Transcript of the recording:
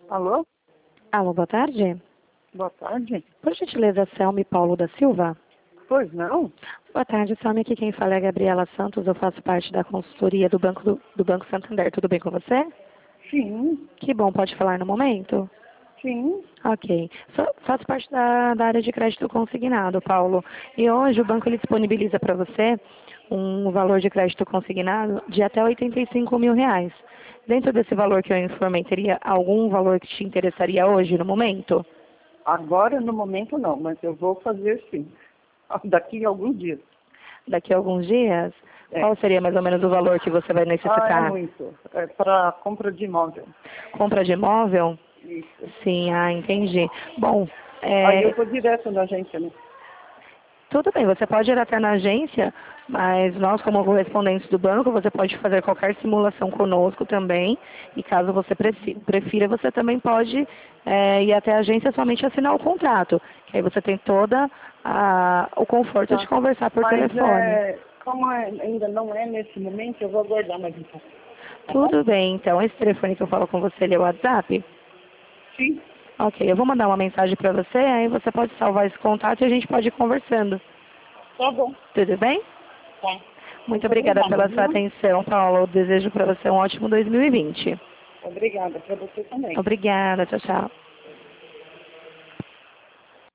Alô? Alô, boa tarde. Boa tarde. Por gentileza, Selmi Paulo da Silva. Pois não? Boa tarde, Selmi. Aqui quem fala é a Gabriela Santos. Eu faço parte da consultoria do Banco Santander. Tudo bem com você? Sim, Que bom, pode falar no momento? sim. Ok. Faço parte da área de crédito consignado, Paulo. E hoje o banco ele disponibiliza para você um valor de crédito consignado de até R$ 85.000. Dentro desse valor que eu informei, teria algum valor que te interessaria hoje, no momento? Agora, no momento, não, mas eu vou fazer sim. Daqui a alguns dias. Daqui a alguns dias? É. Qual seria mais ou menos o valor que você vai É necessitar? muito. É para compra de imóvel. Compra de imóvel? Isso. Sim, entendi. Bom, Aí eu vou direto na agência, né? tudo bem, você pode ir até na agência, mas nós, como correspondentes do banco, você pode fazer qualquer simulação conosco também. E caso você prefira, você também pode ir até a agência somente assinar o contrato. Que aí você tem toda o conforto de Tá. conversar por Mas telefone. como ainda não é nesse momento, eu vou aguardar mais um pouco. Tá bom? Tudo bem, então. Esse telefone que eu falo com você, ele é o WhatsApp? Sim. Ok, eu vou mandar uma mensagem para você, aí você pode salvar esse contato e a gente pode ir conversando. Tá bom. Tudo bem? Tá. Muito Muito obrigada obrigada, pela sua viu? atenção, Paulo. Eu desejo para você um ótimo 2020. Obrigada para você também. Obrigada, tchau, tchau.